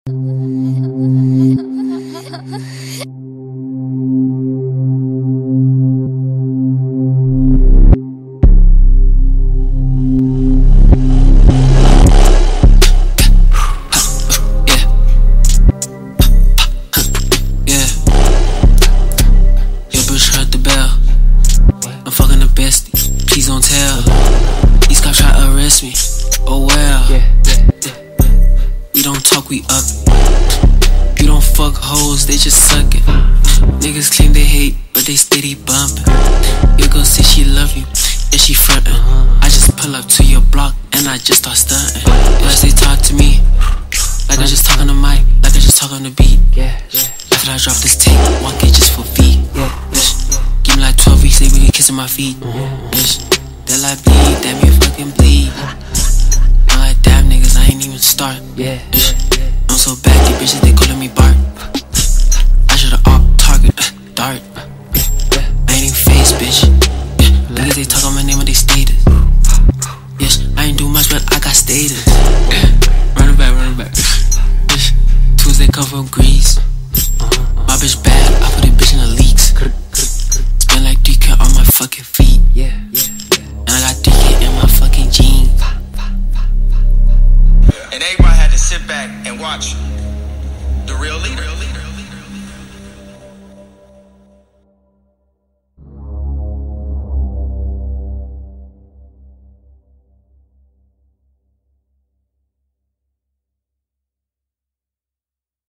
Please don't tell. These cops try to arrest me. Oh well. We don't talk, we up. We don't fuck hoes, they just suck it. Niggas claim they hate, but they steady bumping. Your girl say she love you, and she frontin'. I just pull up to your block, and I just start stuntin'. Plus they talk to me, like I just talk on the mic, like I just talk on the beat. After I drop this tape, 1K just for feet. Give me like 12 weeks, they really kissing my feet. They're like bleed, damn you fucking bleed. I'm like damn niggas, I ain't even start. I'm so bad, these bitches they